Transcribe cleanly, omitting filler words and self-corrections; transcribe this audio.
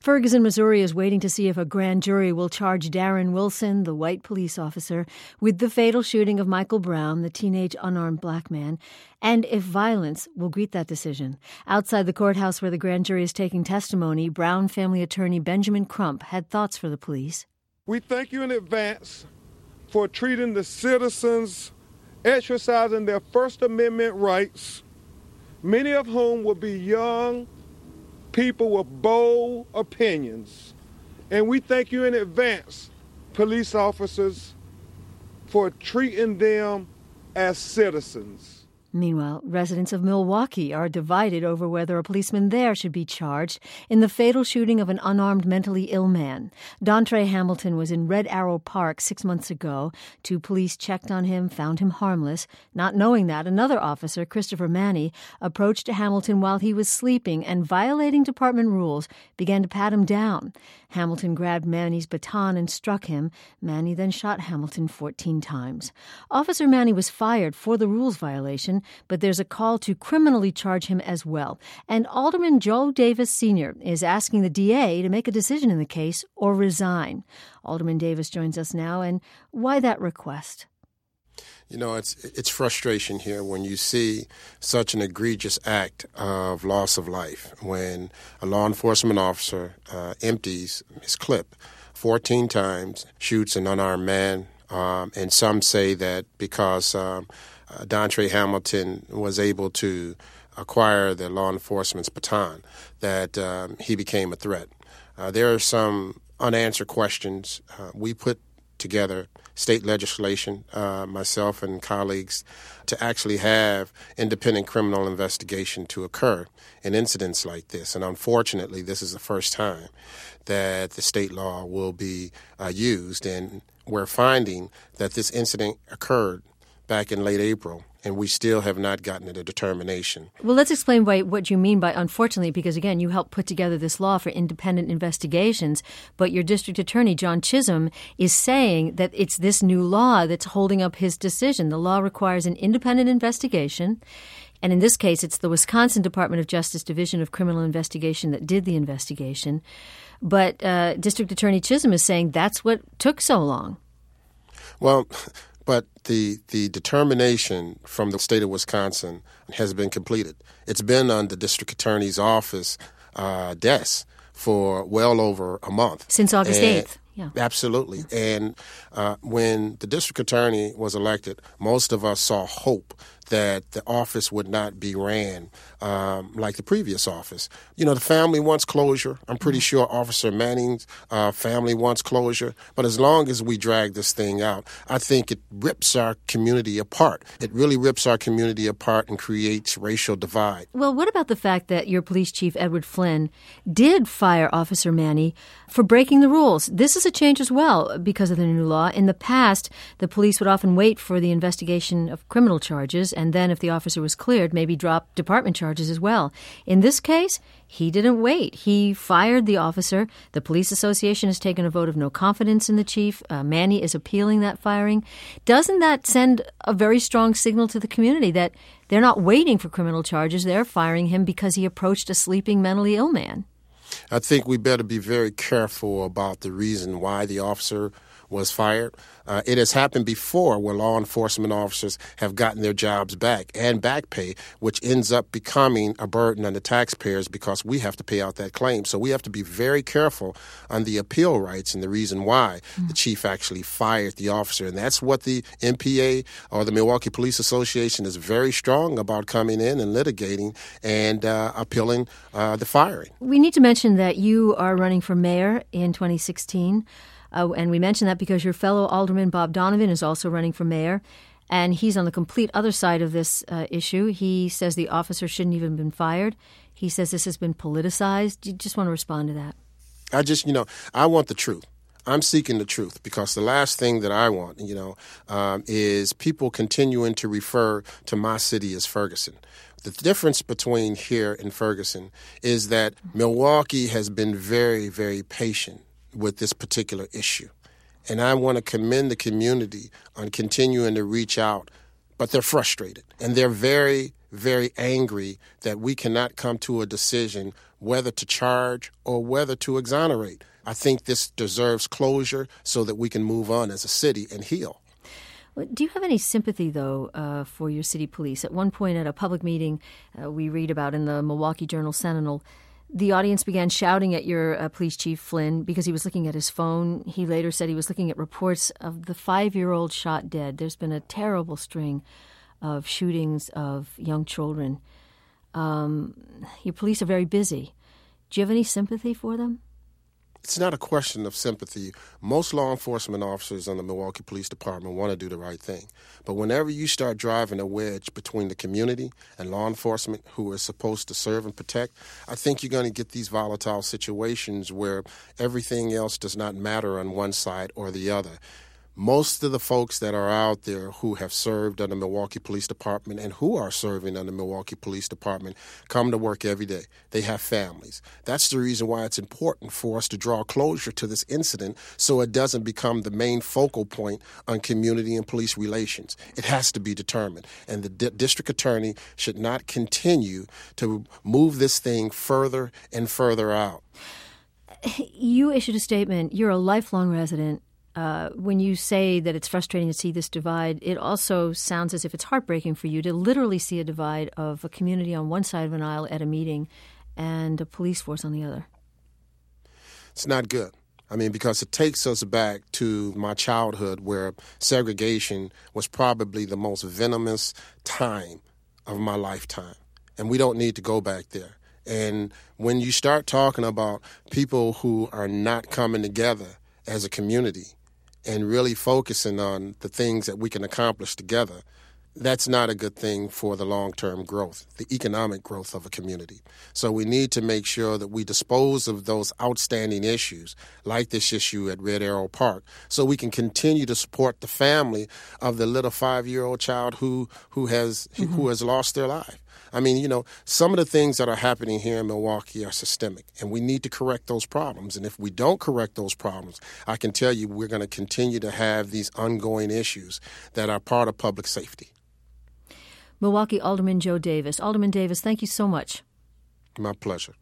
Ferguson, Missouri is waiting to see if a grand jury will charge Darren Wilson, the white police officer, with the fatal shooting of Michael Brown, the teenage unarmed black man, and if violence will greet that decision. Outside the courthouse where the grand jury is taking testimony, Brown family attorney Benjamin Crump had thoughts for the police. We thank you in advance for treating the citizens exercising their First Amendment rights, many of whom will be young people with bold opinions. And we thank you in advance, police officers, for treating them as citizens. Meanwhile, residents of Milwaukee are divided over whether a policeman there should be charged in the fatal shooting of an unarmed mentally ill man. Dontre Hamilton was in Red Arrow Park 6 months ago. 2 police checked on him, found him harmless. Not knowing that, another officer, Christopher Manny, approached Hamilton while he was sleeping and, violating department rules, began to pat him down. Hamilton grabbed Manny's baton and struck him. Manny then shot Hamilton 14 times. Officer Manny was fired for the rules violation, but there's a call to criminally charge him as well. And Alderman Joe Davis Sr. is asking the DA to make a decision in the case or resign. Alderman Davis joins us now, and why that request? You know, it's frustration here when you see such an egregious act of loss of life, when a law enforcement officer empties his clip 14 times, shoots an unarmed man, and some say that because Dontre Hamilton was able to acquire the law enforcement's baton, that he became a threat. There are some unanswered questions. We put together state legislation, myself and colleagues, to actually have independent criminal investigation to occur in incidents like this. And unfortunately, this is the first time that the state law will be used. And we're finding that this incident occurred back in late April, and we still have not gotten a determination. Well, let's explain what you mean by unfortunately, because, again, you helped put together this law for independent investigations, but your district attorney, John Chisholm, is saying that it's this new law that's holding up his decision. The law requires an independent investigation, and in this case, it's the Wisconsin Department of Justice Division of Criminal Investigation that did the investigation. But District Attorney Chisholm is saying that's what took so long. Well, but the determination from the state of Wisconsin has been completed. It's been on the district attorney's office desk for well over a month. Since August 8th. Yeah. Absolutely. And when the district attorney was elected, most of us saw hope that the office would not be ran like the previous office. You know, the family wants closure. I'm pretty sure Officer Manning's family wants closure. But as long as we drag this thing out, I think it rips our community apart. It really rips our community apart and creates racial divide. Well, what about the fact that your police chief, Edward Flynn, did fire Officer Manny for breaking the rules? This is a change as well because of the new law. In the past, the police would often wait for the investigation of criminal charges, and then if the officer was cleared, maybe drop department charges as well. In this case, he didn't wait. He fired the officer. The Police Association has taken a vote of no confidence in the chief. Manny is appealing that firing. Doesn't that send a very strong signal to the community that they're not waiting for criminal charges? They're firing him because he approached a sleeping mentally ill man. I think we better be very careful about the reason why the officer was fired. It has happened before where law enforcement officers have gotten their jobs back and back pay, which ends up becoming a burden on the taxpayers because we have to pay out that claim. So we have to be very careful on the appeal rights and the reason why the chief actually fired the officer. And that's what the MPA or the Milwaukee Police Association is very strong about, coming in and litigating and appealing the firing. We need to mention that you are running for mayor in 2016. And we mention that because your fellow alderman, Bob Donovan, is also running for mayor. And he's on the complete other side of this issue. He says the officer shouldn't even have been fired. He says this has been politicized. Do you just want to respond to that? I want the truth. I'm seeking the truth because the last thing that I want, is people continuing to refer to my city as Ferguson. The difference between here and Ferguson is that Milwaukee has been very, very patient with this particular issue. And I want to commend the community on continuing to reach out, but they're frustrated. And they're very, very angry that we cannot come to a decision whether to charge or whether to exonerate. I think this deserves closure so that we can move on as a city and heal. Do you have any sympathy, though, for your city police? At one point at a public meeting we read about in the Milwaukee Journal-Sentinel, the audience began shouting at your police chief, Flynn, because he was looking at his phone. He later said he was looking at reports of the 5-year-old shot dead. There's been a terrible string of shootings of young children. Your police are very busy. Do you have any sympathy for them? It's not a question of sympathy. Most law enforcement officers in the Milwaukee Police Department want to do the right thing. But whenever you start driving a wedge between the community and law enforcement who are supposed to serve and protect, I think you're going to get these volatile situations where everything else does not matter on one side or the other. Most of the folks that are out there who have served on the Milwaukee Police Department and who are serving on the Milwaukee Police Department come to work every day. They have families. That's the reason why it's important for us to draw closure to this incident so it doesn't become the main focal point on community and police relations. It has to be determined. And the district attorney should not continue to move this thing further and further out. You issued a statement. You're a lifelong resident. When you say that it's frustrating to see this divide, it also sounds as if it's heartbreaking for you to literally see a divide of a community on one side of an aisle at a meeting and a police force on the other. It's not good. I mean, because it takes us back to my childhood where segregation was probably the most venomous time of my lifetime. And we don't need to go back there. And when you start talking about people who are not coming together as a community and really focusing on the things that we can accomplish together, that's not a good thing for the long-term growth, the economic growth of a community. So we need to make sure that we dispose of those outstanding issues, like this issue at Red Arrow Park, so we can continue to support the family of the little 5-year-old child who has lost their life. I mean, you know, some of the things that are happening here in Milwaukee are systemic, and we need to correct those problems. And if we don't correct those problems, I can tell you we're going to continue to have these ongoing issues that are part of public safety. Milwaukee Alderman Joe Davis. Alderman Davis, thank you so much. My pleasure.